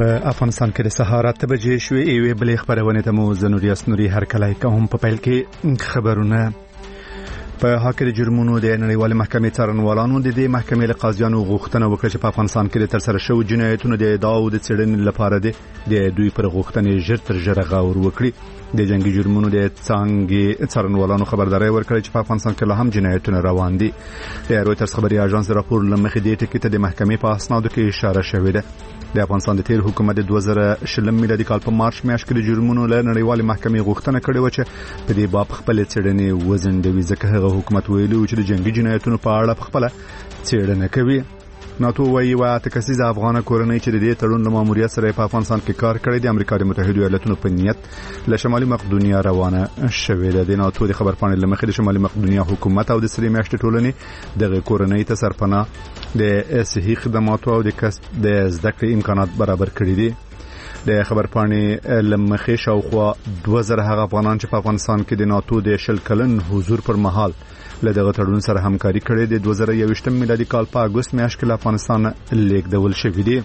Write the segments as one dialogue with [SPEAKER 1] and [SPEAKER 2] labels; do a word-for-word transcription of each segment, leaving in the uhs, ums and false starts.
[SPEAKER 1] په افغانستان کې د سهار اته بجې شوې ایوې بلې خبرونه ته مو زنوري اسنوري هر کله کوم په پیل کې خبرونه په حق د جرمونو د نړیوال محکمې څارنوالانو د دې محکمې له قاضیانو غوښتنه وکړه چې په افغانستان کې د ترسره شوو جنایتونو د ادعاو د څېړنې لپاره د دوی پر غوښتنې ژر تر ژره غور وکړي. د جنگي جرمونو د څنګه څارنوالانو خبرداري ورکړه چې په افغانستان کې لا هم جنایتونه روان دي. د رويټرز خبري اژانس راپور لمخې د ټکی ته د محکمې په اسنادو کې اشاره شوې ده. د افغانستان د تیر حکومت د دوه زره شلم میلادي کال په مارچ میاشت کې د جرمونو له نړیوال محکمې غوښتنه کړې و چې په دې باب خپل څېړنې وزندوي، ځکه هغه حکومت ویلي چې د جنگي جنایتونو په اړه خپل څېړنه کوي. ناتو وايي وا تکسیز افغان کورنۍ چې د دې تړون له ماموریت سره په افغانستان کې کار کړی د امریکا د متحده ایالاتونو په نیت له شمالي مقدونیا روانه شوې ده. د ناتو د خبرپاڼې لمخې د شمالي مقدونیا حکومت او د سری میاشتې ټولنې دغه کورنۍ ته سرپناه د صحي خدماتو او د کسب د زده کړې امکانات برابر کړي دي. د خبرپاڼې لمخې شاوخوا دوه زره هغه افغانان چې په افغانستان کې د ناتو د شل کلن حضور پر مهال له دغه تړون سره همکاري کړې د دوه زره یوویشت میلادي کال په اگست میاشت کې له افغانستان لیږدول شوې دي.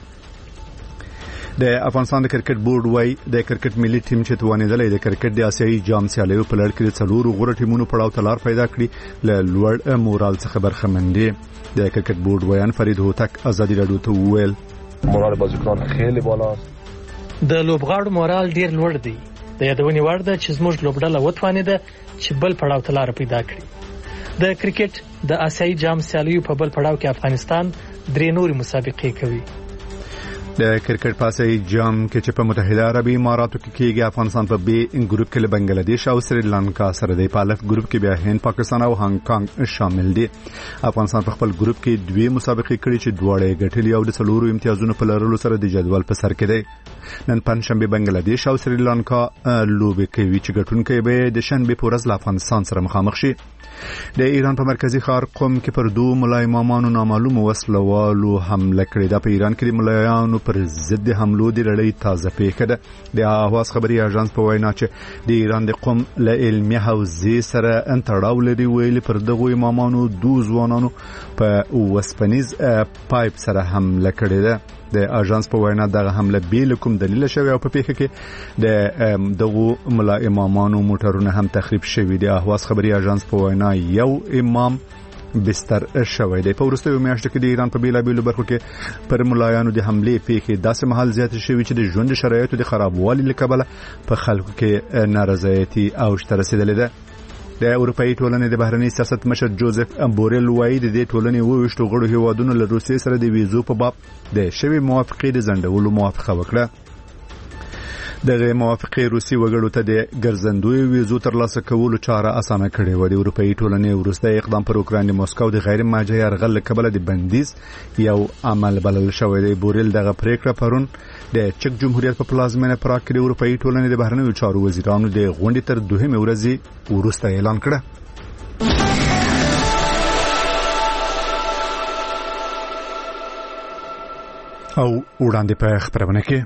[SPEAKER 1] د افغانستان د کرکټ بورډ وايي د کرکټ ملي ټیم چې توانیدلې د کرکټ د آسیایي جام سیالیو په لړ کې د څلورو غوره ټیمونو پړاو ته لار پیدا کړې له لوړ مورال څخه برخمن دي. د کرکټ بورډ وایان فرید هوتک ازادي رادیو ته وویل
[SPEAKER 2] مورال بازیکنان خیلی بالاست.
[SPEAKER 3] د لوبغاړو مورال ډیر لوړ دی. د یادونې وړ ده چې زموږ لوبډله وتوانیده چې بل پړاو ته لار پیدا کړي. د کرکټ د آسیایي جام سیالیو په بل پړاو کې افغانستان درې نورې مسابقې کوي.
[SPEAKER 1] د کرکټ په آسیایي جام کې چې په متحده عربي اماراتو کې کېږي، افغانستان په بي ګروپ کې له بنگلاديش او سریلانکا سره دی. په الف ګروپ کې بیا هند، پاکستان او هانګ کانګ شامل دي. افغانستان په خپل ګروپ کې دوه مسابقې کړې چې دواړه یې ګټلې او د څلورو امتیازونو په لرلو سره د جدول په سر کې دی. نن پنځشنبه بنگلاديش او سریلانکا لوبې کوي چې ګټونکي به د شنبه په ورځ له افغانستان سره مخامخ شي. د ایران په مرکزی ښار قم کې پر دوه ملای امامانو نامعلوم وسلوالو حمله کړې ده. په ایران کې د ملایانو پر ضد حملو د لړۍ تازه پیښه ده. د اهواز خبري اژانس په وینا چې د ایران د قم له علمي حوزې سره انتړاو لري، ویلي پر دغه امامانو دوه ځوانانو په وسپنیز پایپ سره حمله کړې ده. د اژانس په وینا دغه حمله بیل کوم دلیل شوی او په پیښه کې د دغه ملا امامانو موټرونه هم تخریب شوی دي. اهواز خبري اژانس په وینا یو امام بستر شوی دی. په ورستیو میاشتو کې د ایران په بیلابیلو برخو کې پر ملایانو د حمله پیښې داسې محل زیات شوی چې د ژوند شرایطو د خرابوالي لکبله په خلکو کې نارضایتي اوج ته رسیدلې ده. د اروپאי ټولنې د بهرنی سیاست مشر جوزف بورل وایي د دې ټولنې وویشتو غړو هیوادونو له روسیې سره د ویزو په باب د شوی موافقې د ځنډولو موافقه وکړه. دغه موافقه روسي وګړو ته د ګرځندوی ویزو ترلاسه کولو چاره اسانه کړې و. د اروپאי ټولنې وروسته اقدام پر اوکران د موسکو د غیر ماجه یرغل لکبله د بندیز یو عمل بلل شوی دی. بورل دغه پریکړه پرون د چک جمهوریت په پلازمینه پراګ کې د اروپאי ټولنې د بهرنیو چارو وزیرانو د غونډې تر دوهمې ورځې وروسته اعلان کړه. او وړاندې په خبرونه کې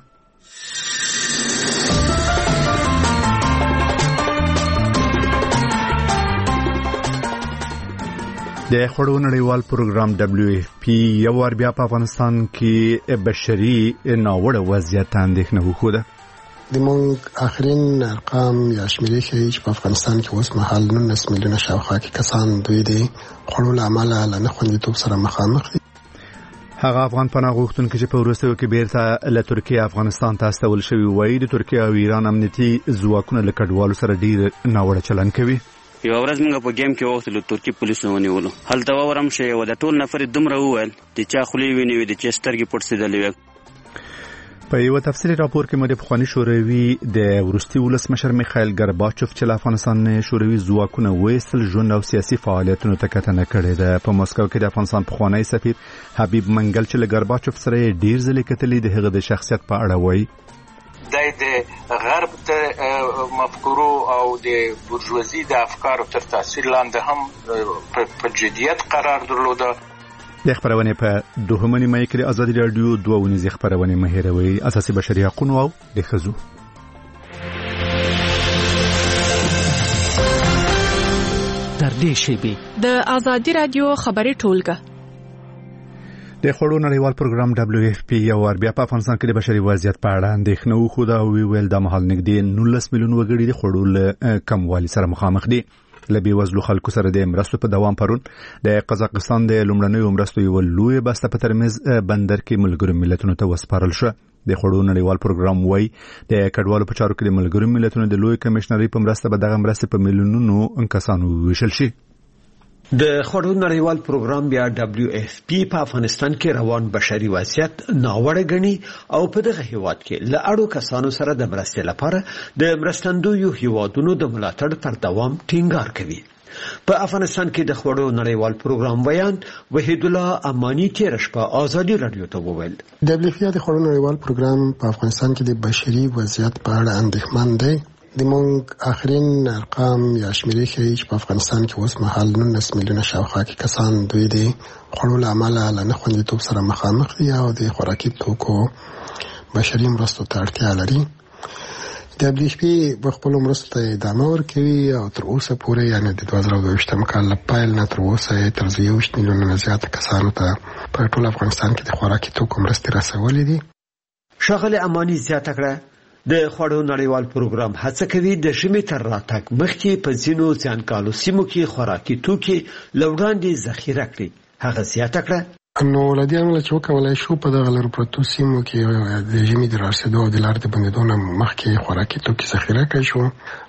[SPEAKER 1] د خړو نړیوال پروګرام دبليو اف پی یو ور بیا په افغانستان کې بشري ناوړه وضعیت اندېښنه وښوده.
[SPEAKER 4] د مونږ اخرین ارقام یا شمیرې ښیي چې په افغانستان کې اوس مهال نولس میلیونه شاوخوا کې کسان دوی د خړو له امله له ناخوندیتوب سره مخامخ دي.
[SPEAKER 1] هغه افغان پناه غوښتونکي چې په وروستیو کې بیرته له ترکیه افغانستان ته استول شوي وایي د ترکیه او ایران امنیتي ځواکونه له کډوالو سره ډیر ناوړه چلند کوي.
[SPEAKER 5] یو ورځ موږ په گیم کې وختلو ترکی پولیسو ونیولو. هلته ورم شي و د ټول نفر دومره وویل د چا خولې ویني د چا سترګې پټ سیدلې.
[SPEAKER 1] په یو تفصیلي راپور کې مده پخوانی شوروي د ورستي ولسمشر میخائیل ګرباچوف چې له افغانستان شوروي ځواکونه وېستل ژوند او سیاسي فعالیتونو ته کتنه کړې ده. په مسکو کې د افغانستان پخوانی سفیر حبیب منګل چې له ګرباچوف سره ډیر ځلې کتلې د هغه د شخصیت په اړه وایي
[SPEAKER 6] د غرب ته مفکورو او د بورژوازي د افکارو تر تاثیر لاندې هم په جدیت قرار درلوده.
[SPEAKER 1] د خبرونه په دوهمه نیمه کې د ازادي رادیو دوه ونیزه خبرونه مهیروي اساسي بشري حقوق او د خزو
[SPEAKER 7] تر دې شی به د ازادي رادیو خبري ټولګه
[SPEAKER 1] د خوړو نړیوال پروګرام دبليو اف پی یو ور بیا په افغانستان کې د بشري وضعیت په اړه اندېښنه وښوده او ویل د مهال نږدې نولس میلیون وګړي د خوړو له کموالي سره مخامخ دي. له بېوزلو خلکو سره د مرستو په دوام پرون د قزاقستان د لومړنیو مرستو یو لوی بسته په ترمز بندر کې ملګرو ملتونو ته وسپارل شو. د خوړو نړیوال پروګرام وای د کډوالو په چارو کې د ملګرو ملتونو د لوی کمشنري په مرسته به دغه مرستې په میلیونونو انکسانو ویشل شي.
[SPEAKER 7] د خوړو نړیوال پروګرام بیا دبليو اف پی په افغانستان کې روان بشري وضعیت ناوړه ګڼي او په دغه هیواد کې له اړو کسانو سره د مرستې لپاره د مرستندویو هیوادونو د ملاتړ پر دوام ټینګار کوي. په افغانستان کې د خوړو نړیوال پروګرام ویان وحید الله امانی تیر شپه آزادي رادیو ته وویل
[SPEAKER 4] دبليو اف پی د خوړو نړیوال پروګرام په افغانستان کې د بشري وضعیت په اړه اندېښمن دی. د مونږ اخرین ارقام یا شمیرې ښیي چې په افغانستان کې اوس مهال نولس میلیونه شاوخوا کې کسان دوی د خوړو له امله له نه خوندیتوب سره مخامخ دي او د خوراکي توکو بشري مرستو ته اړتیا لري. دبليو اف پی په خپلو مرستو ته ادامه ورکوي او تر اوسه پورې یعنې د دوه زره دوه ویشتم کال له پیل نه تر اوسه تر یوویشت میلیونه نه زیاته کسانو ته په ټول افغانستان کې د خوراکي توکو مرستې رسولې دي.
[SPEAKER 7] ښاغلي امانی زیاته کړه د خوړو نړیوال پروګرام هڅه کوي د ژمي تر راتګ مخکې په ځینو ځانګړو سیمو کې خوراکي توکي له وړاندې ذخیره کړي. هغه زیاته کړه
[SPEAKER 4] نو له دې امله چې وکولای شو په دغه لرو پرتو سیمو کې د ژمي د رارسېدو او د لارې د بندېدو نه مخکې خوراکي توکي ذخیره کړی شو.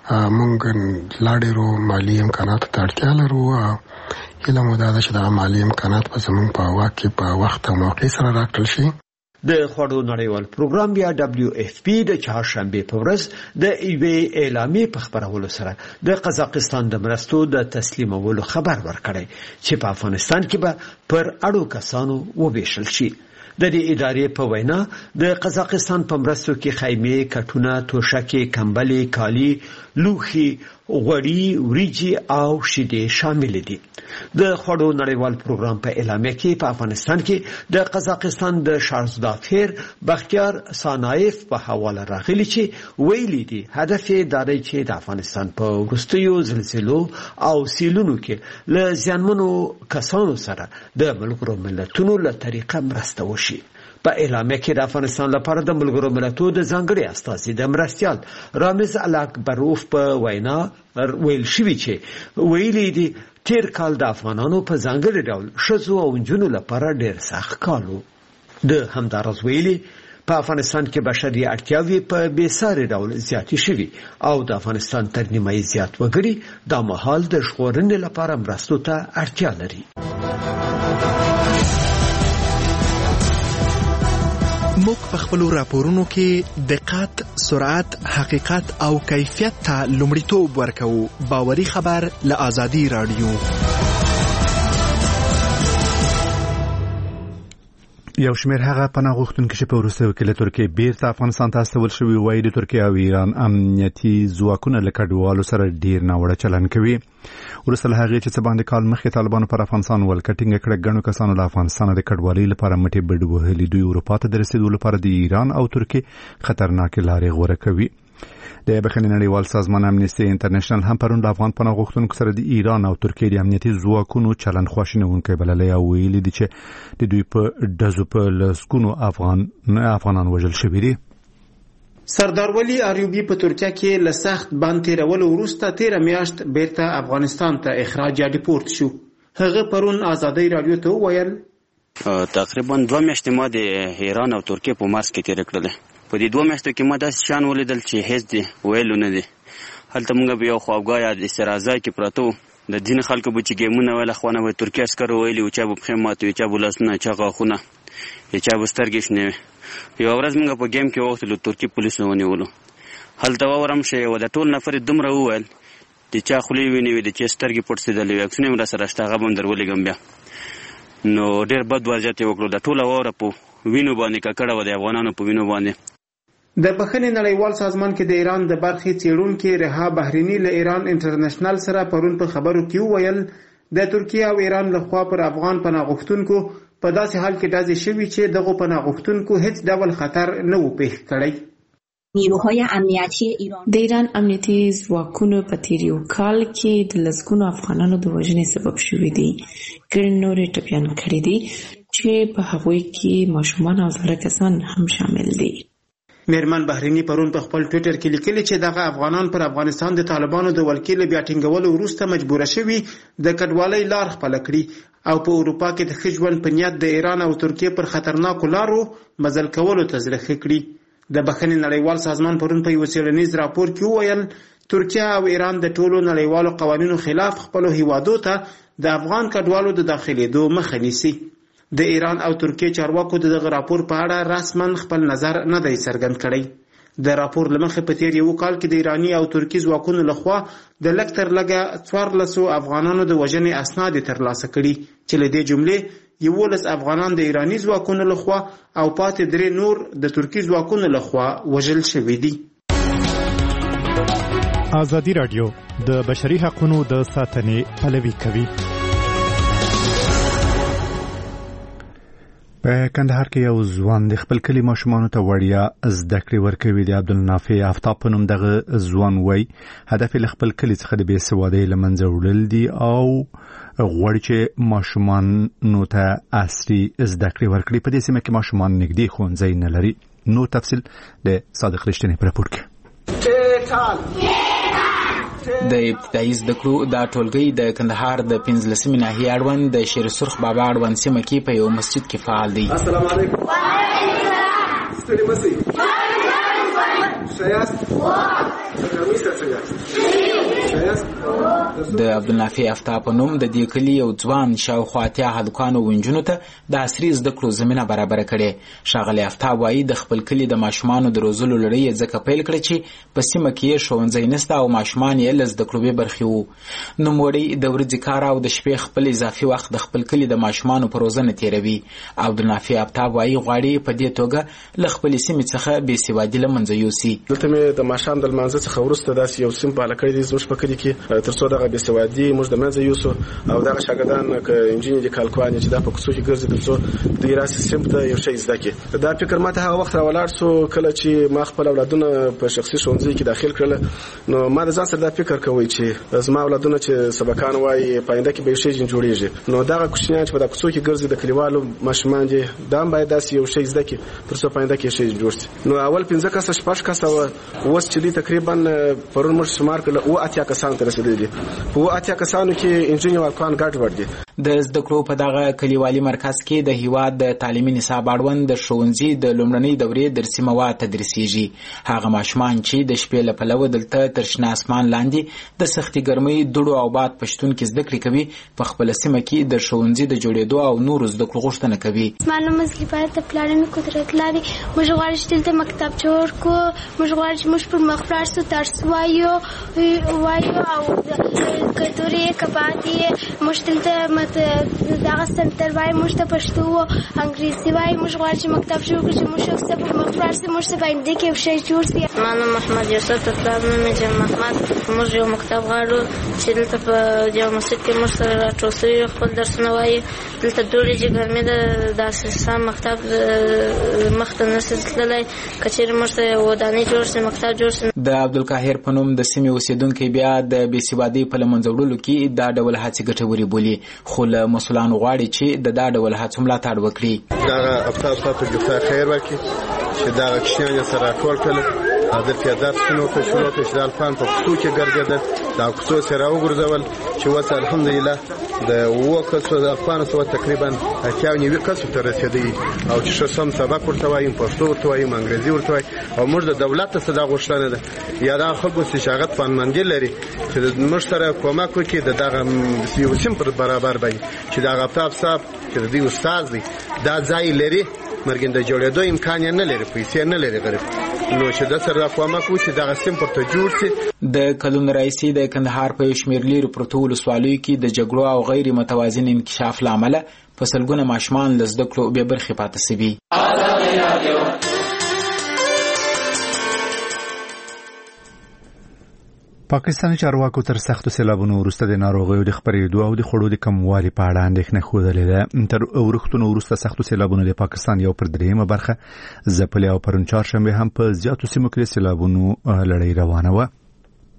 [SPEAKER 4] موږ لا ډېرو مالي امکاناتو ته اړتیا لرو. هیله مو دا ده چې دغه مالي امکانات به زموږ په واک کې په وخت او موقع سره راکړل شي.
[SPEAKER 7] د خوړو نړیوال پروګرام بیا دبليو اف پی د چهارشنبه په ورځ د ایوې اعلامیې په خبرولو سره د قزاقستان د مرستو د تسلیمولو خبر ورکړی چې په افغانستان کې به پر اړو کسانو وویشل شي. د دې ادارې په وینا د قزاقستان په مرستو کې خیمې، کټونه، توشکې، کمبلې، کالي، لوښي، غوړي، وریجې او شیدې شامل دي. د خوړو نړیوال پروګرام په اعلامیه کې په افغانستان کې د قزاقستان د شارزدافیر بختیار سانایف په حواله راغلي چې ویلي دي هدف یې دا دی چې د افغانستان په وروستیو زلزلو او سیلونو کې له زیانمنو کسانو سره د ملګرو ملتونو له طریقه مرسته وشي. په اعلامیه کې د افغانستان لپاره د ملګرو ملتونو د ځانګړي استازي د مرستیال رامز الاکبروف په وینا ویل شوی چې ویلي دي تیر کال د افغانانو په ځانګړي ډول ښځو او نجونو لپاره ډېر سخت کال و. د همداراز ویلي په افغانستان کې بشري اړتیاوې په بېساري ډول زیاتې شوي او د افغانستان تر نیمایي زیات وګړي دا مهال د ژغورنې لپاره مرستو ته اړتیا لري.
[SPEAKER 8] موږ په خپلو راپورونو کې دقت، سرعت، حقیقت او کیفیت ته لومړیتوب ورکوو. باوري خبر له آزادي رادیو.
[SPEAKER 1] یو شمېر هغه پناه غوښتونکي چې په وروستیو کې له ترکیې بیرته افغانستان ته استول شوي وایي د ترکیې او ایران امنیتي ځواکونه له کډوالو سره ډیر ناوړه چلند کوي. وروسته له هغې چې څه باندې کال مخکې طالبانو پر افغانستان ولکه ټینګه کړه، ګڼو کسانو له افغانستانه د کډوالۍ لپاره مټې بډ وهلي. دوی اروپا ته د رسېدو لپاره د ایران او ترکیې خطرناکې لارې غوره کوي. د بخښنې نړیوال سازمان امنیستي انټرنیشنل هم پرون د افغان پناه غوښتونکو سره د ایران او ترکیې د امنیتي ځواکونو چلند خواشینونکی بللی او ویلي دي چې د دوی په ډزو په لسګونو افغان افغانان وژل شوي دي.
[SPEAKER 9] سردار ولی ایوبی په ترکیه کې له سخت بند تیرولو وروسته تیره میاشت بیرته افغانستان ته اخراج یا ډیپورت شو. هغه پرون آزادۍ رادیو ته وویل
[SPEAKER 5] تقریبا دوه میاشتې ما د ایران او ترکیې په مرز کې تیره کړلې. په دې دوه میاشتو کې ما داسې شیان ولیدل چې هیڅ دې ویلو نه دي. هلته موږ په یو خواوګاه یا د استراحځای کې پراته وو. د ځینې خلکو به چې ګیمونه ویل اخوانه به ترکیې عسکرو ویلي وو چا به پښې ماتې وي، چا به لاسونه، چا غاښونه، چا به سترګې شنې وي. یوه ورځ موږ په ګیم کې وغوښتلو ترکي پولیسو ونیولو. هلته واورم چې یو د ټول نفر دومره وویل د چا خولې وینې وي، د چا سترګې پړسېدلې وي، عکسونه یې راسره شته، هغه به هم در ولېږم بیا. نو ډېر بد وضعیت یې وکړو. د ټوله واوره په وینو باندې ککړه وه، د افغانانو په وینو باندې.
[SPEAKER 9] د بخښنې نړیوال سازمان کې د ایران د برخې څېړونکي رها بحریني له ایران انټرنیشنل سره پرون په خبرو کې وویل د ترکیه او ایران لخوا پر افغان پناه غوښتونکو په داسې حال کې ډزې شوي چې دغو پناه غوښتونکو هیڅ ډول خطر نه و پېښ کړی.
[SPEAKER 10] نیروهای امنیتی ایران د ایران امنیتي ځواکونو په تیر یو کال کې د لسګونو افغانانو د وژنې سبب شوي دي. ګڼ نورې ټپیان کړي دي چې په هغوی کې ماشومان او زاړه کسان هم شامل دي.
[SPEAKER 9] میرمن بحرینی پرون په خپل ټوئیټر کې لیکلي چې دغه افغانان پر افغانستان د طالبانو د ولکې له بیا ټینګولو وروسته مجبوره شوي د کډوالۍ لار خپله کړي او په اروپا کې د ښه ژوند په نیت د ایران او ترکیې پر خطرناکو لارو مزل کولو ته زړه کړي. د بخښنې نړیوال سازمان پرون په یو څېړنیز راپور کې وویل ترکیه او ایران د ټولو نړیوالو قوانینو خلاف خپلو هیوادو ته د افغان کډوالو د داخلېدو مخه نیسي. د ایران او ترکیې چارواکو د دغه راپور په اړه رسما خپل نظر نه دی څرګند کړی. د راپور له مخې په تیر یو کال کې د ایراني او ترکي ځواکونو لخوا د لږ تر لږه څوارلسو افغانانو د وژنې اسناد ترلاسه کړي چې له دې جملې یولس افغانان د ایراني ځواکونو لخوا او پاتې درې نور د ترکي ځواکونو لخوا وژل شوي دي.
[SPEAKER 11] ازادي راډیو د بشري حقوقو د ساتنې پلوي کوي. په کندهار کې یو ځوان د خپل کلي ماشومانو ته وړیا زده کړې ورکوي. د عبدالنافع آفتاب په نوم دغه ځوان وایي هدف یې له خپل کلي څخه د بې سوادۍ له منځه وړل دي او غواړي چې ماشومانو ته عصري زده کړې ورکړي. په دې سیمه کې ماشومان نږدې ښوونځی نه لري. نو تفصیل د صادق رښتینی په راپور کې.
[SPEAKER 12] د ابتدایي زده کړو دا ټولګي د کندهار د پنځلسمې ناحیې اړوند د شیر سرخ بابا اړوند سیمه کې په یو مسجد کې فعال دي. السلام علیکم. وعلیکم السلام. ستړي مسئ. د عبدالنافع آفتاب په نوم د دې کلي یو ځوان شاوخوا اتیا هلکانو او نجونو ته د عصري زده کړو زمینه برابره کړې. ښاغلی آفتاب وایي د خپل کلي د ماشومانو د روزلو لړۍ یې ځکه پیل کړه چې په سیمه کې یې ښوونځی نشته او ماشومان یې له زده کړو بې برخې وو. نوموړی د ورځې کار او د شپې خپل اضافي وخت د خپل کلي د ماشومانو په روزنه تېروي. عبدالنافع آفتاب وایي غواړي په دې توګه له خپلې سیمې څخه بې سوادي له منځه یوسي.
[SPEAKER 13] دلته مې د ماښام د لمانځه څخه وروسته داسې یو سیم پاله کړی دی زموږ په کلي کې تر څو دغه بې سوادي موږ د منځه یوسو او دغه شاګردان که انجینر دي کالکوان چې دا په کوڅو کې ګرځي تر څو دوی راسي سیم ته یو شی زده کړي. دا فکر ماته هغه وخت راولاړ سو کله چې ما خپل اولادونه په شخصي ښوونځي کې داخل کړل. نو ما د ځان سره دا فکر کوي چې زما اولادونه چې سبقان وایي پاینده کې به یو شی جوړیږي. نو دغه کوچنیان چې په دغه کوڅو کې ګرځي د کلیوالو ماشومان دي دا هم باید داسې یو شی زده کړي تر څو پاینده کې یو شی جوړ شي. نو اول پنځه کسه شپږ کسه اوس چې دي تقریبا پرون موږ شمار کړل او اتیا کسان ته رسیدلي دي. په اتیا کسانو کې انجینر واکان ګډ وړ دي.
[SPEAKER 12] د زده کړو په دغه کلیوالي مرکز کې د هیواد د تعلیمي نصاب اړوند د ښوونځي د لومړنۍ دورې درسي مواد تدریسیږي. هغه ماشومان چې د شپې له پلوه دلته تر شنه اسمان لاندې د سختي ګرمۍ دوړو او باد په شتون کې زده کړې کوي په خپله سیمه کې د ښوونځي د جوړېدو او نورو زده کړو غوښتنه کوي.
[SPEAKER 14] زما نوم مزلیفه د پلار مې قدرت لري. موږ غواړو چې دلته مکتب جوړ کړو. موږ غواړو چې موږ پر مخ لاړ شو درس وایو وایو او کلتوري کبادي موږ دلته دغه سنتر وایي موږ ته پښتو او انګریزي وایي. موږ غواړو چې مکتب جوړ کړو چې موږ ښه په مخ لاړ شو. موږ ته باندې کې یو شی جوړ شي.
[SPEAKER 15] زما نوم محمد یوسف د پلار نوم یې جان محمد. موږ یو مکتب غواړو چې دلته په یو مسجد کې موږ سره راټول شوي خپل درسونه وایي. دلته دوړې چې ګرمي ده داسې سم مکتب مخ ته نشي تللی. که چېرې موږ ته یو ودانۍ جوړ شي مکتب جوړ شي.
[SPEAKER 12] د عبدالقاهر په نوم د سیمې اوسېدونکی بیا د بې سوادۍ په له منځه وړلو کې دا ډول هڅې ګټورې بولي خو له مسؤلانو غواړي چې د دا ډول هڅو ملاتړ وکړي.
[SPEAKER 16] دغه افتا ستاسو جوړه خیر ورکړي چې دغه کشیان سره راټول کړل حاضر کې درس شنو ته شروع ته شدال خان په کوڅو کې ګرځېدل دا کوڅو سره وګرځول چې وس الحمدلله د وکړو د افغان سو تقریبا اتیا نیو کسو ته رسیدي او چې شو سم سبق ورته وایم پښتو ورته وایم انګریزي ورته وایم او موږ د دولت څخه دا غوښتنه ده یا دا خلکو چې شاغت فنمندي لري چې موږ سره کومک وکړي د دغه یو سیم پر برابر وي چې دا غفاب صاحب چې د دې استاد دی دا ځای لري مرګ د جوړېدو امکان نه لري پیسې نه لري غریب نو چې د سره کومک وکړي دا سیم پر ته جوړ شي.
[SPEAKER 12] د کلون رئیسي د کندهار په شمیر لیرو پروتول سوالوي کې د جګړو او غیر متوازن انکشاف لامل په سلګونه ماشومان لزد کړو به برخه پاتې سوي.
[SPEAKER 1] پاکستاني چارواکو تر سختو سیلابونو وروسته د ناروغیو د خپرېدو او د خوړو د کموالي په اړه اندېښنه ښودلې ده. تر ورښتونو وروسته سختو سیلابونو د پاکستان یو پر درېیمه برخه ځپلې او پرون چهارشنبه هم په زیاتو سیمو کې سیلابونو لړۍ روانه وه.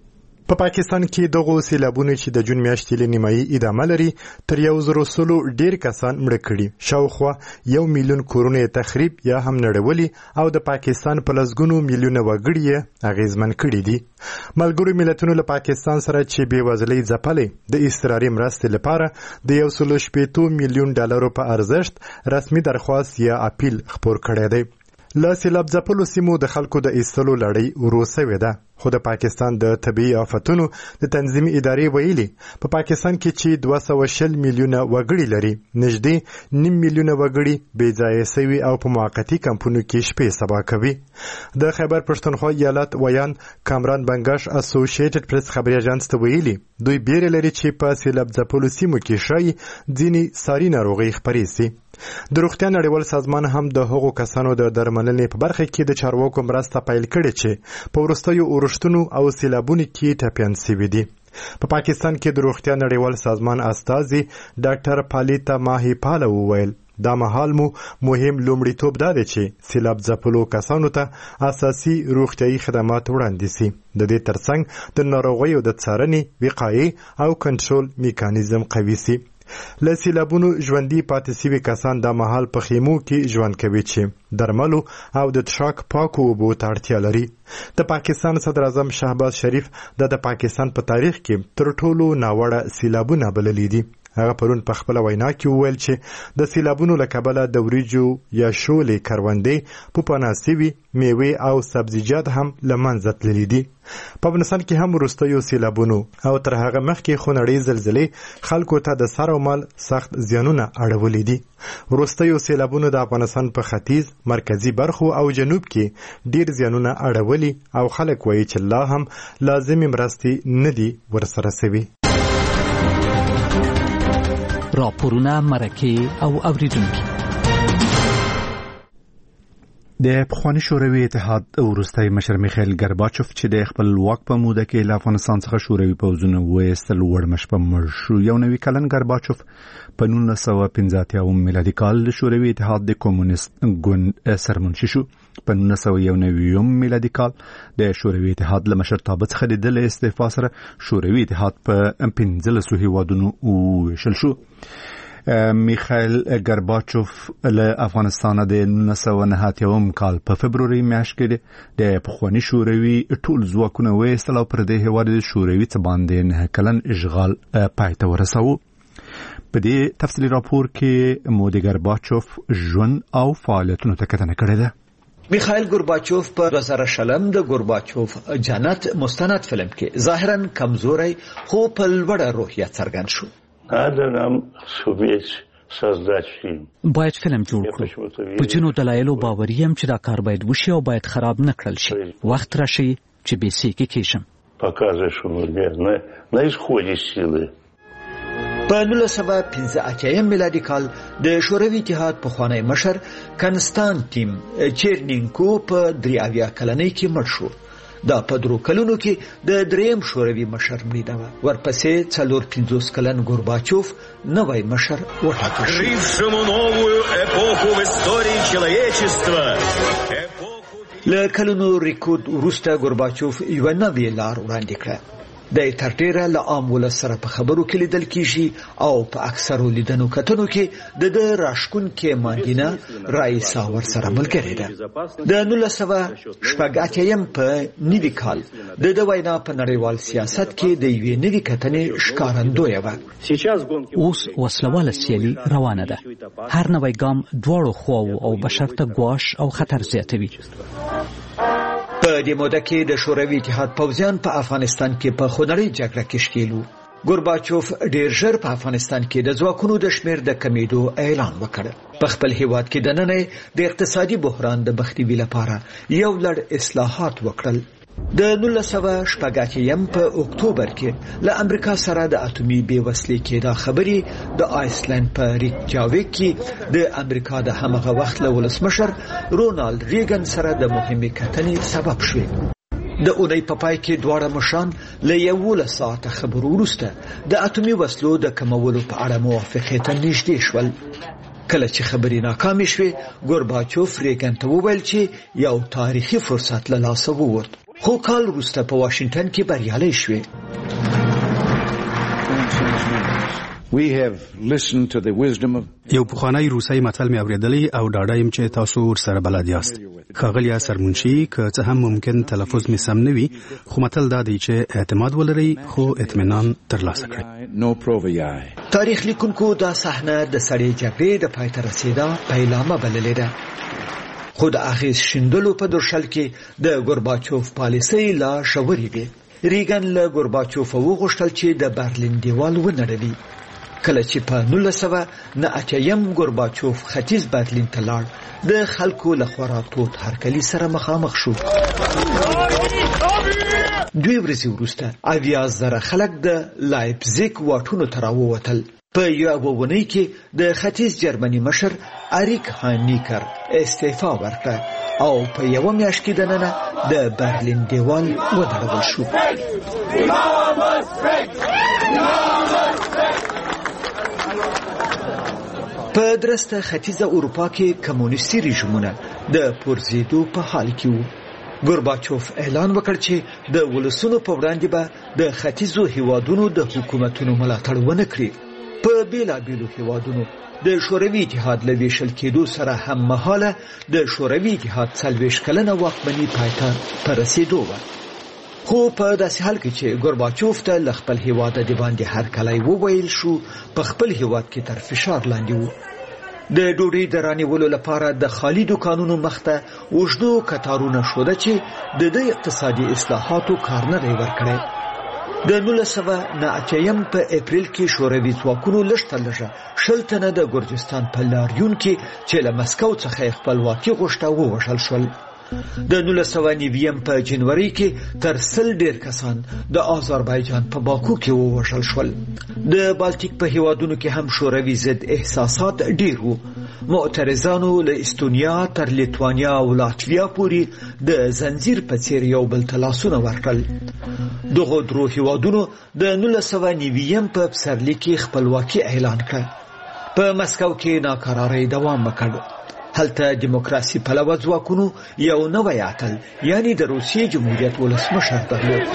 [SPEAKER 17] په پا پاکستان کې دغه سیلابونه چې د جون میاشتې له نیمایي ادامه لري تر یو زر سلو ډیر کسان مړه کړي، شاوخوا یو میلیون کورونه تخریب یا هم نړولي او د پاکستان په لسګونو میلیونه وګړي اغیزمن کړي دي. ملګرو ملتونو له پاکستان سره چې بېوزلۍ ځپلې د اضطراري مرستې لپاره د یو سلو شپېتو میلیون ډالرو په ارزښت رسمي درخواست یا اپیل خپور کړی دی. له سیلاب ځپلو سیمو د خلکو د ایستلو لړۍ ورو سوې ده، خو د پاکستان د طبیعي آفتونو د تنظیمي ادارې ویلي په پاکستان کې چې دوه سوه شل میلیونه وګړي لري، نږدې نیم میلیونه وګړي بې ځایه سوي او په موقتي کمپونو کې شپې سبا کوي. د خیبر پښتونخوا ایالت ویان کامران بنګاش اسوسییټډ پریس خبري اژانس ته ویلي دوی بیره لري چې په سیلاب ځپلو سیمو کې شایي ځینې ساري ناروغۍ خپرې سي. د روغتیا نړیوال سازمان هم د هغو کسانو د درملنې په برخه کې د چارواکو مرسته پیل کړې چې په وروستیو اورښتونو او سیلابونو کې ټپیان سوي دي. په پاکستان کې د روغتیا نړیوال سازمان استازي ډاکټر پالیتا ماهیپاله وویل دا مهال مو مهم لومړیتوب دا دی چې سیلاب ځپلو کسانو ته اساسي روغتیايي خدمات وړاندې سي. د دې ترڅنګ د ناروغیو د څارنې، وقایې او کنټرول میکانیزم قوي سي. له سیلابونو ژوندي پاتې سوي کسان دا مهال په خیمو کې ژوند کوي چې درملو او د څښاک پاکو اوبو ته اړتیا لري. د پاکستان صدر اعظم شهباز شریف د د پاکستان په تاریخ کې تر ټولو ناوړه سیلابونه بللي دي. هغه پرون په خپل وینا کې وویل چې د سیلابونو له کبله د وریجو یا شولې کروندې په پناه سوي، میوې او سبزیجات هم له منځه تللي دي. په افغانستان کې هم وروستیو سیلابونو او تر هغه مخکې خونړۍ زلزلې خلکو ته د سر او مال سخت زیانونه اړولي دي. وروستیو سیلابونو د افغانستان په ختیځ، مرکزي برخو او جنوب کې ډیر زیانونه اړولي او خلک وایي چې لا هم لازمي مرستې نه دي ورسره سوي.
[SPEAKER 18] راپورونه، مرکې او اوریدونکي.
[SPEAKER 11] د پخواني شوروي اتحاد وروستی مشر میخایل ګرباچوف چې د خپل واک په موده کې له افغانستان څخه شوروي پوځونه وایستل وړمه شپه مړ شو. یو نوي کلن ګرباچوف په نولس سوه پنځه اتیا میلادي کال د شوروي اتحاد د کمونیست ګوند سرمنشي شو. په نولس سوه یو نوي میلادي کال د شوروي اتحاد له مشرتابه څخه د ده له استعفا سره شوروي اتحاد په پنځلسو هیوادونو وویشل شو. میخایل ګرباچوف له افغانستان د نولس سوه نهه اتیا کال په فبروري میاشت کې د پخواني شوروي ټول ځواکونه وایستل او پر دې هیواد د شوروي څخه باندې نه کلن اشغال پای ته ورساوه. په دې تفصیلي راپور کې مو د ګرباچوف ژوند او فعالیتونو ته کتنه کړې ده.
[SPEAKER 7] میخایل ګورباچوف په دوه زره شلم د ګورباچوف جنت مستند فلم کې ظاهرا کمزوري خو په لوړه روحیه څرګند شو.
[SPEAKER 19] надо суметь создать фильм.
[SPEAKER 18] باید فلم جوړ کړو. په جنو دلایلو باوري یم چې دا کار باید وشي او باید خراب نه کړل شي. وخت راشي چې به سې کې کېشم.
[SPEAKER 19] показываешь на на исходе سیلې.
[SPEAKER 7] په نولس سوه پنځه اتیا میلادي کال د شوروي اتحاد پخوانی مشر کنستانتین چیرنینکو په درې اویا کلنۍ کې مړ شو. دا په درو کلونو کې د دریم شوروي مشر مړینه وه. ورپسې څلور پنځوس کلن ګورباچوف نوی مشر وټاکل شو.
[SPEAKER 20] открывшему новую эпоху в истории человечества.
[SPEAKER 7] له کلونو رکود وروسته ګورباچوف یوه نوې لار وړاندې کړه. د تر ډیره له عام ولس سره په خبرو کې لیدل کیږي او په اکثرو لیدنو کتنو کې د د راشکونکې ماندینه رئیسا ورسره ملګرې ده. د نولس سوه شپږ اتیا په نوي کال د د وینا په نړیوال سیاست کې د یوې نوي کتنې ښکارندویه وه.
[SPEAKER 18] اوس وسلواله سیالي روانه ده. هر نوی ګام دواړو خواوو او بشرته ګواښ او خطر زیاتوي.
[SPEAKER 7] په دې موده کې د شوروي اتحاد پوځیان په افغانستان کې په خونړۍ جګړه کې ښکېل وو. ګورباچوف ډېر ژر په افغانستان کې د ځواکونو د شمېر د کمیدو اعلان وکړ. په خپل هیواد کې دننه د اقتصادي بحران د مخنیوي لپاره یو لړ اصلاحات وکړل. د نولس سوه شپږ اتیا په اکتوبر کې له امریکا سره د اټومي بېوسلۍ کېدا خبرې د آیسلند په ریکجاویک کې د امریکا د همغه وخت له ولسمشر رونالد ریګن سره د مهمې کتنې سبب شوې. د اونۍ په پای کې دواړه مشران له یولس ساعته خبرو وروسته د اټومي وسلو د کمولو په اړه موافقې ته نږدې شول. کله چې خبرې ناکامې شوې ګورباچوف ریګن ته وویل چې یو تاریخي فرصت له لاسه ووت. خو کال وروسته په واشنگټن کې بریالي شوې.
[SPEAKER 21] یو پخوانی روسي متل مې اورېدلی او ډاډه یم چې تاسو ورسره بلد یاست. ښاغلی سرمنشي، که څه هم ممکن تلفظ مې سم نه وي، خو متل دا دی چې اعتماد ولرئ خو اطمینان ترلاسه کړئ.
[SPEAKER 7] تاریخ لیکونکو دا صحنه د سړې جګړې د پای ته رسېدا پیلامه بللې ده. خو د اغیز شیندلو په درشل کې د ګورباچوف پالیسۍ لا ژورې وې. ریګن له ګورباچوف وغوښتل چې د برلین دیوال ونړوي. کله چې په نولس سوه نه اتیا ګورباچوف ختیځ برلین ته لاړ، د خلکو له خورا تود هرکلي سره مخامخ شو. دوی ورځې وروسته اویا زره خلک د لایپزیګ واټونو ته راووتل. په یوه اونۍ کې د ختیځ جرمني مشر اریک هانیکر استعفا ورکړه او په یوه میاشت کې دننه د برلین دیوال ودرول شو. په درسته ختیځه اروپا کې کمونیستي رژیمونه د پرځېدو په حال کې وو. ګورباچوف اعلان وکړ چې د ولسونو په وړاندې به د ختیځو هیوادونو د حکومتونو ملاتړ ونه کړي. په بیلابیلو هیوادونو د شوروي اتحاد له ویشل کېدو سره هم مهاله د شوروي اتحاد څلوېښت کلنه واکمني پای ته په رسېدو وه. خو په داسې حال کې چې ګورباچوف ته له خپل هیواده د باندې هرکلی وویل شو، په خپل هیواد کې تر فشار لاندې وو. د ډوډۍ د رانیولو لپاره د خالي دوکانونو مخته اوږدو کتارونه شوده چې د دې اقتصادي اصلاحاتو کار نه دی ورکړی. د نولس سوه نه اتیا په اپریل کې شوروي ځواکونو لږ تر لږه شل تنه د ګرجستان په لاریون کې چې له مسکو څخه خپلواکي غوښته ووژل شول. د نولس سوه نوي په جنوري کې تر سل ډیر کسان د آذربایجان په باکو کې ووژل شول. د بالټیک په هیوادونو کې هم شوروي ضد احساسات ډیر وو. معترضانو له استونیا تر لیتوانیا او لاتویا پورې د زنجیر په څیر یو بل ته لاسونه ورکړل. دغه درو هیوادونو د نولس سوه نوي په پسرلي کې خپلواکي اعلان کړه. په مسکو کې ناکرارۍ دوام وکړ. هلته دیموکراسي پلوه ځواکونو یو نوی اتل یعنی د روسیې جمهوریت ولسمشر درلود.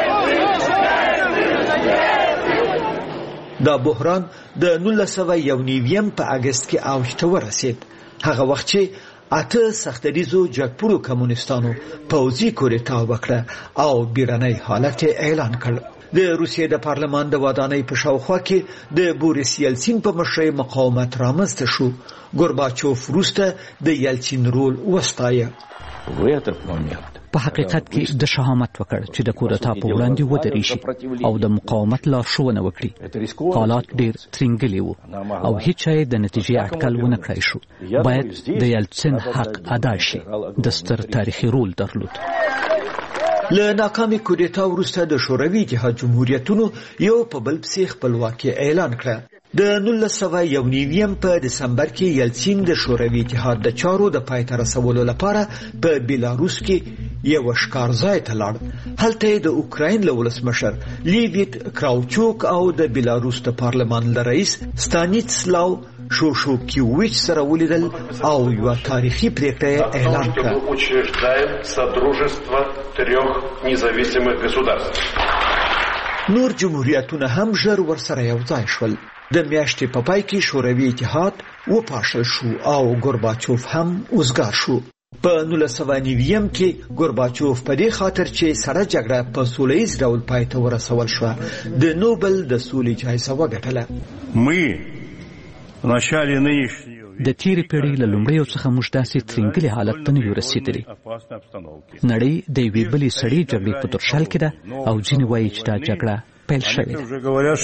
[SPEAKER 7] دا بحران د نولس سوه یو نوي په اګست کې اوج ته ورسید. هغه وخت چې اته سختریزو جګپورو کمونستانو پوځي کودتا وکړه او بیرنۍ حالت اعلان کړ. د روسیې د پارلمان د ودانۍ په شاوخوا کې د بوریس یلسین په مشرۍ مقاومت رامنځته شو. ګورباچوف وروسته د یلسین رول وستایه.
[SPEAKER 18] په حقیقت کې د شهامت وکړ چې د کودتا په وړاندې ودرېږي او د مقاومت لارښوونه وکړي. حالات ډېر ترینګلي وو او هیڅ یې د نتیجې اټکل ونه کړای شو. باید د یلسین حق ادا شي. د ستر تاریخي رول درلود.
[SPEAKER 7] له ناکامې کودتا وروسته د شوروي اتحاد جمهوریتونو یو په بل پسې خپلواکي اعلان کړه. د نولس سوه یو نوي په دسمبر کې یلسین د شوروي اتحاد د چارو د پای ته رسولو لپاره په بیلاروس کې یو ښکارځای ته لاړ. هلته د اوکراین له ولسمشر لیویت کراوچوک او د بیلاروس د پارلمان له رئیس ستانیسلاو شوشوکیویچ سره ولیدل او یو تاریخي پریکړه اعلان کړه. نور جمهوریتونه هم ژر ورسره یو ځای شول. د میاشتې په پای کې شوروي اتحاد وپاشل شو او ګورباچوف هم وزګار شو. په نولس سوه نوي کې ګورباچوف په دې خاطر چې سړه جګړه په سوله ییز ډول پای ته ورسول شوه د نوبل د سولې جایزه وګټله.
[SPEAKER 18] د تیرې پیړۍ له لومړیو څخه موږ داسې ترینګلي حالت ته نه یو رسېدلي. نړۍ د یوې بلې سړې جګړې په درشل کې ده او ځینې وایي چې دا جګړه پیل شوې ده.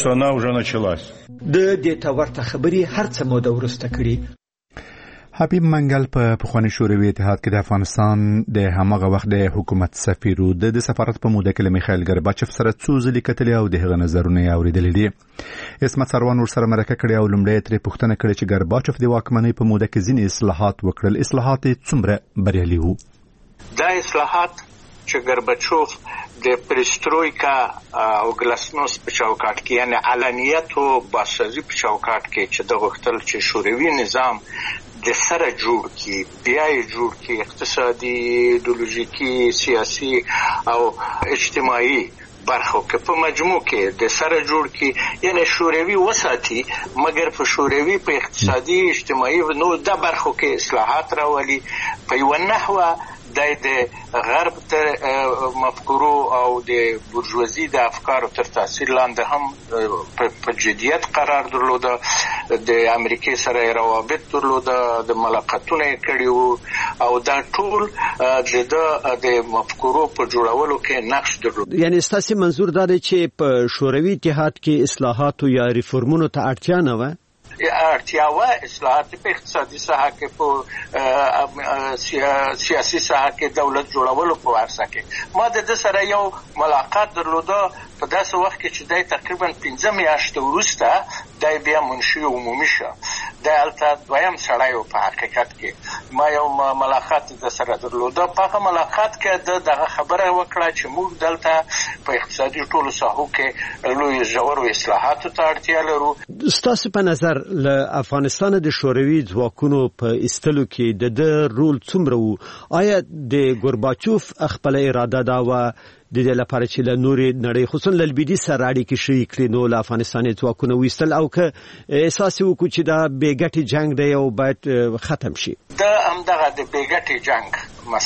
[SPEAKER 7] د دې ته ورته خبرې هر څه موده وروسته کړي.
[SPEAKER 11] حبیب منګل په پخواني شوروي اتحاد کې د افغانستان د هماغه وخت د حکومت سفیر و. د سفارت په موده کې له میخایل ګورباچوف سره څو ځلې کتلې او د هغه نظرونه یې اورېدلي دي. عصمت سروان ورسره مرکه کړې او لومړی ترې پوښتنه کړې چې ګورباچوف د واکمنۍ په موده کې ځینې اصلاحات وکړل. اصلاحات یې څومره بریالي وو؟
[SPEAKER 6] دا اصلاحات چې ګورباچوف د پریسترویکا او ګلاسنوست په چوکاټ کې یعنی علنیت او باسازي په چوکاټ کې چې د غوښتل چې شوروي نظام د سره جوړ کی بیا یې جوړ کی اقتصادي ایدئولوژیکي سیاسي او اجتماعي برخو کې په مجموع کې د سره جوړ کی یعنی شوروي وساتي مګر په شوروي په اقتصادي اجتماعي نو د برخو کې اصلاحات راولي په یو نحوه د غرب تر مفکورو او د بورژوازي د افکارو تر تاثیر لاندې هم په جدیت قرار درلوده د امریکای سره روابط درلوده د ملاقاتونه کړیو او دا ټول د مفکورو په جوړولو کې نقش درلود.
[SPEAKER 7] یعنی ستاسو منظور دا دی چې په شوروي اتحاد کې اصلاحات یا ریفورمونو ته اړتیا نه و؟
[SPEAKER 6] اړتیاوه اصلاحات په اقتصادي ساحه کې په سیاسي ساحه کې دولت جوړولو په واسطه کې ما د سره یو ملاقات درلوده په داسې وخت کې چې دای تقریبا پنځه میاشتې وروسته دای بیا منشي عمومي شو د الته دویم سړی په حقیقت کې ما یو ملاقات د سره درلوده په ملاقات کې دغه خبره وکړه چې موږ دلته په اقتصادي ټولو ساحو کې لوی ژورو اصلاحاتو ته اړتیا لرو.
[SPEAKER 7] ستاسو په نظر له افغانستان د شوروي ځواکونو په ایستلو کې د د رول څومره وو؟ آیا د ګورباچوف خپل اراده دا و د دې لپاره چې له نورې نړۍ خصوصا له لویدیځ سره اړیکې شي کړي نو له افغانستان ځواکونو ویستل او که احساس وکړو چې دا بې ګټې جنگ دی او باید ختم شي؟
[SPEAKER 6] دا همدغه د بې ګټې جنگ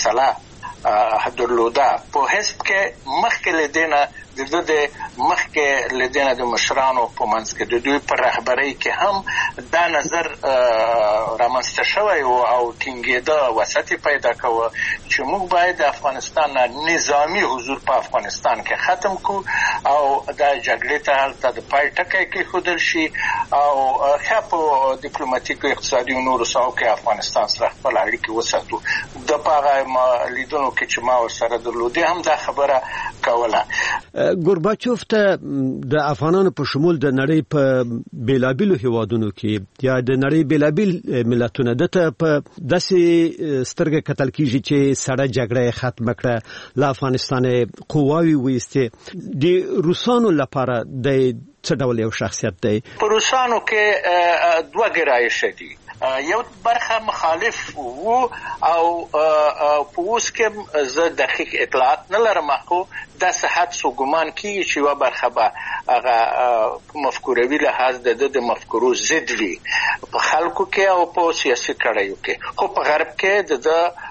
[SPEAKER 6] مسله درلوده په حزب کې مخکې له دې نه د د مخکې له دې نه د مشرانو په منځ کې د دوی په رهبرۍ کې هم دا نظر رامنځته شوی و او ټینګېده وسط پیدا کوه چې موږ باید د افغانستان نظامي حضور په افغانستان کې ختم کړو او دا جګړې ته هلته د پای ټکی کېښودل شي او ښه په ډیپلوماتیکو اقتصادي او نورو ساحو کې افغانستان سره خپل اړیکې وساتو. د په هغه لیدنو کې چې ما ورسره درلودې هم دا خبره کوله.
[SPEAKER 7] ګورباچوف ته د افغانانو په شمول د نړۍ په بیلابیلو هیوادونو کې یا د نړۍ بیلابیل ملتونو دته په داسې سترګه کتل کیږي چې سړه جګړه ختم کړه له افغانستان قواوی وېستې د روسانو لپاره د څه ډول یو شخصیت دی؟
[SPEAKER 6] په روسانو کې دوه ګرایش دي. یو برخه مخالف وو او په اوس کې زه دقیق اطلاعات نه لرم خو د صحت سو ګمان کیږي چې یو برخه به هغه مفکوروي لحاظ د د مفکورو ضد وي په خلکو کې او په سیاسي کړیو کې خو په غرب کې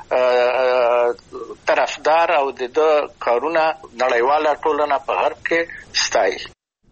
[SPEAKER 6] د طرفدار او د کارونه نړیواله ټولنه په غرب کې ستایي.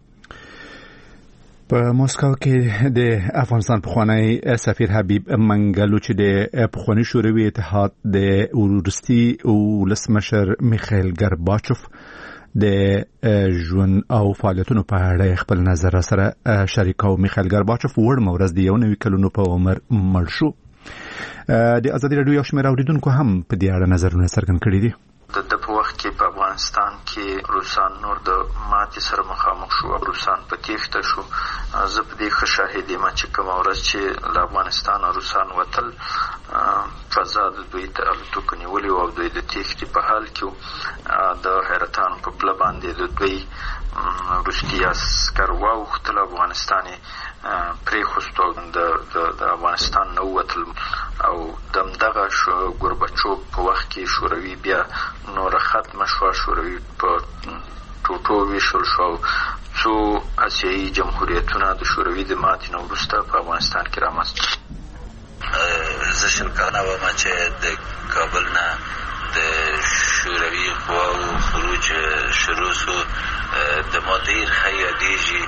[SPEAKER 11] په موسکو کې د افغانستان پخوانی سفیر حبیب منګلو چې د پخوانی شوروي اتحاد د وروستي ولسمشر میخائیل ګورباچوف د ژوند او فعالیتونو په اړه خپل نظر سره شریکاو. میخائیل ګورباچوف وړ مورز د یو نوي کلونو په عمر مړ شو. د ازادي رادیو یو شمېر اوریدونکو هم په دې اړه نظرونه څرګند کړي دي.
[SPEAKER 2] د د په وخت کې په افغانستان کې روسان نور د ماتې سره مخامخ شو، روسان په تیښته شو. زه په دې ښه شاهد یم چې کومه ورځ چې له افغانستانه روسان وتل فضا د دوی ته الوتکو نیولې وه او دوی د تیښتې په حال کې د حیرتان په پله باندې د دوی وروستي عسکر واوښتل، افغانستان یې پرېښوست او د افغانستان نه ووتل او د همدغه ګورباچوف په وخت کې شوروي بیا نوره ختمه شوه، شوروي په ټوټو ویشل شو او څو اسیایي جمهوریتونه د شوروي د ماتې نه وروسته په افغانستان کې رامنځته.
[SPEAKER 22] زه شل کلنه وم چې د کابل نه د شوروي قواو خروج شروع سو. د ما ډېر ښه یادېږي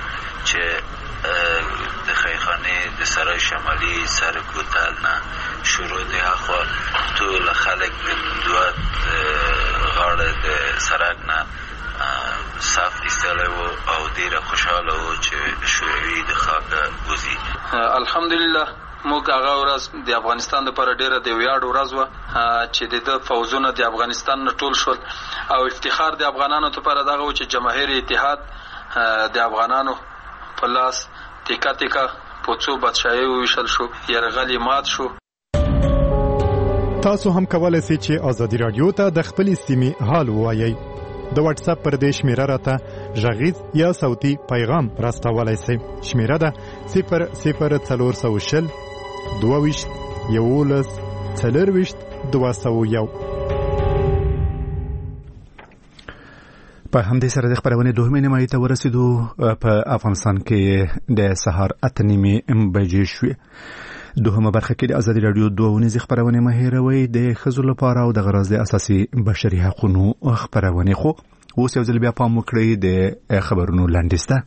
[SPEAKER 22] چې د خیخانې د سرای شمالي سر کوتل نه شروع دی اخوا ټول خلک د دوه غاړه د سړک نه صف ایستلی وو او ډېره خوشحاله وو چې شوروي د خاکه وځي.
[SPEAKER 23] الحمدلله موږ هغه ورځ د افغانستان لپاره ډېره د ویاړ ورځ وه چې د ده فوزونه د افغانستان نه ټول شول او افتخار د افغانانو لپاره دغه و چې جماهیر اتحاد د افغانانو په لاس تیکه تیکه په څو بادشاهي وویشل شو، یرغل یې مات شو.
[SPEAKER 17] تاسو هم کولای شئ چې ازادي رادیو ته د خپل سیمې حال ووایئ. د واتس اپ پر دې شمیره راته غږیز یا صوتي پیغام راستولای شئ. شمیره ده صفر صفر څلور سوه شل دوه ویشت یولس څلرویشت دوه سوه یو.
[SPEAKER 1] په همدې سره د خبرونې دوهمې نیمایي ته ورسېدو. په افغانستان کې د سهار اته نیمې بجې شوې. دوهمه برخه کې د ازادي راډیو دوه ونیزې خبرونې مه هېروئ. د ښځو لپاره او د غرض د اساسي بشري حقوقو خبرونې. خو اوس یو ځل بیا پام وکړئ د خبرونو لنډیز ته.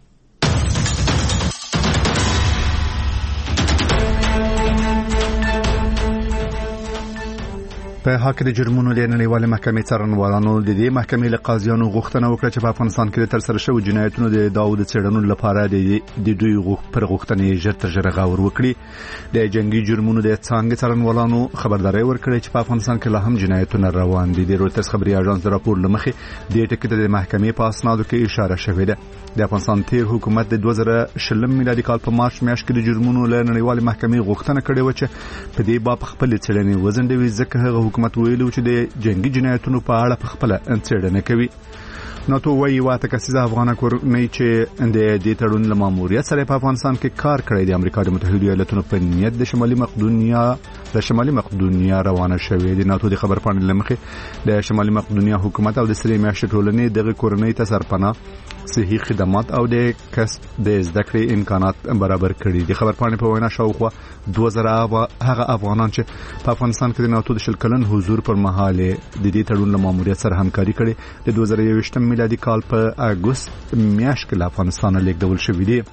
[SPEAKER 1] په حق د جرمونو د نړیوالې محکمې څارنوالانو د دې محکمې له قاضیانو غوښتنه وکړه چې په افغانستان کې تر سره شوی جنایتونو د داود څېړنو لپاره د دوی پر غوښتنې ژر تر ژره غور وکړي. د جنگي جرمونو د څانګې څارنوالانو خبرداري ورکړه چې په افغانستان کې لا هم جنایتونه روان دي. د رویټرز خبري اژانس د راپور لمخې د ټکټ د محکمې په اسنادو کې اشاره شوې ده. د افغانستان تیر حکومت د دوه زره شلم میلادي کال په مارچ میاشت کې د جرمونو له نړیوالې محکمې غوښتنه کړې و چې په دې باب خپل څېړنې وزندوي، ځکه هغه حکومت ویلو چې د جنگي جنایتونو په اړه په خپل څېړنه کوي. ناتو وایي واته کسیزه افغان کورنۍ چې د دې تړون له ماموریت سره په افغانستان کې کار کړی د امریکا د متحده ایالاتونو په نیت د شمالي مقدونیا د شمالي مقدونیا روانه شوې. د ناتو د خبر پاڼې لمخې د شمالي مقدونیا حکومت او د سری میاشتې ټولنې دغه کورنۍ ته سرپناه، صحي خدمات او د کسب د زده کړې امکانات برابر کړي. د خبر پاڼې په وینا شاوخوا دوه زره هغه افغانان چې په افغانستان کې د ناتو د شل کلن حضور پر مهال د دې تړون له ماموریت سره همکاري کړي د دوه زره یوویشتم میلادي کال په اګوست میاشت کې له افغانستان لیږدول شوي دي.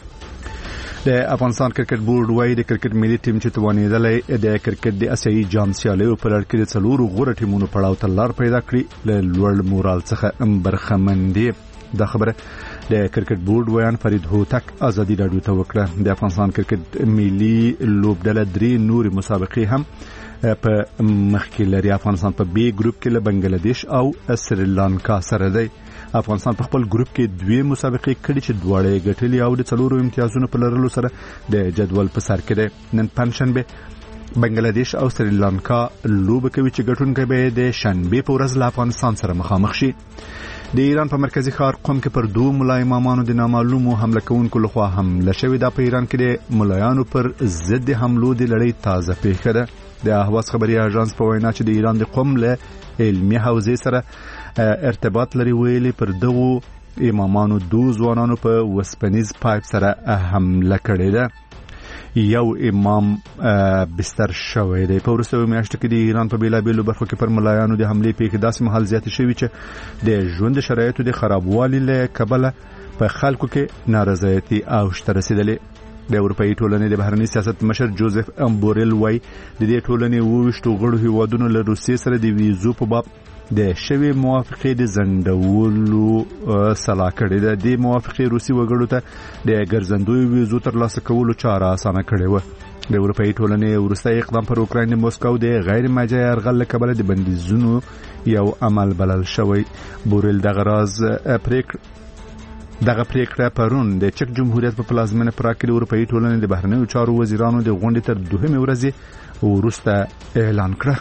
[SPEAKER 1] د افغانستان کرکټ بورډ وايي د کرکټ ملي ټیم چې توانېدلی د کرکټ د اسیایي جام سیالیو په لړ کې د څلورو غوره ټیمونو پړاو ته لار پیدا کړي له لوړ مورال څخه برخمن دي. دا خبره د کرکټ بورډ ویان فرید هوتک ازادي راډیو ته وکړه. د افغانستان کرکټ ملي لوبډله درې نورې مسابقې هم په مخ کې لري. افغانستان په بي ګروپ کې له بنگلاديش او سریلانکا سره دی. افغانستان په خپل ګروپ کې دوه مسابقې کړي چې دواړه یې ګټلې او د څلورو امتیازونو په لرلو سره د جدول په سر کې دی. نن پنځشنبه بنگلاديش او سریلانکا لوبه کوي چې ګټونکي به د شنبه په ورځ له افغانستان سره مخامخ شي. د ایران په مرکزی ښار قم کې پر دوه ملای امامانو د نامعلومو حمله کوونکو لخوا حمله شوې ده. په ایران کې د ملایانو پر ضد حملو د لړۍ تازه پیښه ده. د اهواز خبري اژانس په وینا چې د ایران د قم له علمي حوزې سره ارتباط لري ویلي پر دغو امامانو دوه ځوانانو په وسپنیز پایپ سره حمله کړې ده. یو امام بستر شوی دی. په وروستیو میاشتو کې د ایران په بیلابیلو برخو کې پر ملایانو د حملې پیښې داسې مهال زیاتې شوي چې د ژوند شرایطو د خرابوالي له کبله په خلکو کې نارضایتي اوج ته رسېدلې. د اروپایي ټولنې د بهرني سیاست مشر جوزف امبورل وایي د دې ټولنې اوویشتو غړو هیوادونو له روسیې سره د ویزو په باب د شوی موافقې د ځنډولو سلا کړې ده. د موافقې روسي وګړو ته د ګرځندوی ویزو ترلاسه کولو چاره اسانه کړې و. د اروپایي ټولنې وروستي اقدام پر اوکراین د موسکو د غیر مجازي یرغل له کبله د بندیزونو یو عمل بلل شوی. بورل دغه راز پریکړه دغه پریکړه پرون د چک جمهوریت په پلازمینه پراګ کې د اروپایي ټولنې د بهرنیو چارو وزیرانو د غونډې تر دوهمې ورځې وروسته اعلان کړه.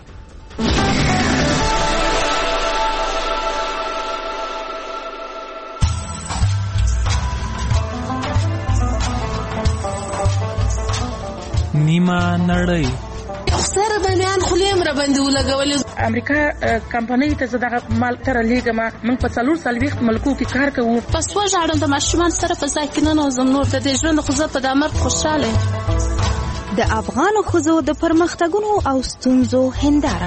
[SPEAKER 3] نیمه نړۍ
[SPEAKER 4] سره د میان خلیم را باندې ولګولې.
[SPEAKER 8] امریکا کمپنۍ ته زداغه مال تر لیګه ما من په څلور سالويخت ملکو کې کار کوو.
[SPEAKER 4] پس وژاړم د ماشومان سره په ځای کې نه نوزم نور د دې ژوند خو زه په دامر خوشاله.
[SPEAKER 24] د افغان ښځو د پرمختګونو او ستونزو هنداره.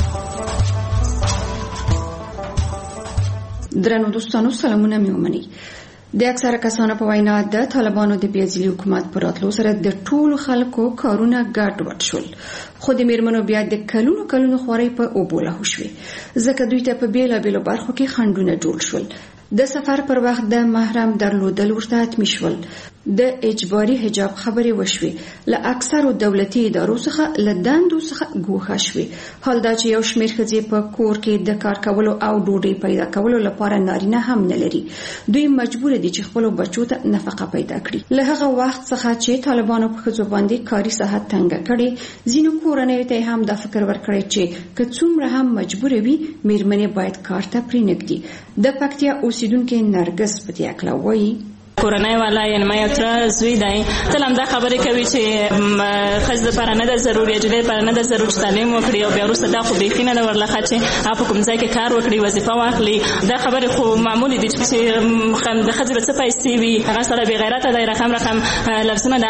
[SPEAKER 25] درنو دوستانو سلامونه مې ومني. د اکثره کسانو په وینا د طالبانو د بیازلي حکومت پر راتلو سره د ټولو خلکو کارونه ګډوډ شول، خو د میرمنو بیا د کلونو کلونو خوارۍ په اوبو لاهو شوې، ځکه دوی ته په بیلابیلو برخو کې خنډونه جوړ شول. د سفر پر وخت د محرم درلودل ورته حتمي شول، د اجباري حجاب خبرې وشوې، له اکثرو دولتي ادارو څخه له دندو څخه ګوښه شوې. حال دا چې یو شمېر ښځې په کور کې د کار کولو او ډوډۍ پیدا کولو لپاره نارینه هم نه لري. دوی مجبور دي چې خپلو بچو ته نفقه پیدا کړي. له هغه وخت څخه چې طالبانو په ښځو باندې کاري ساحه تنګه کړې، ځینو کورنیو ته هم دا فکر ورکړی چې که څومره هم مجبور وي میرمنې باید کار ته پرېنږدي. د پکتیا اوسیدونکې نرګس پتیاکلا وایي
[SPEAKER 4] کورنۍ والا یعنی ما یو تر زوی دی تل هم دا خبرې کوي چې ښځې دپاره نه ده ضروري نجلۍ دپاره نه ده ضروري چې تعلیم وکړي او بیا وروسته دا خو بیخي نه ده ورلخه چې هغه په کوم ځای کې کار وکړي وظیفه واخلي. دا خبرې خو معمولي دي چې د ښځې به څه پیسې وي هغه سره بې غیرته دی رقم رقم لفظونه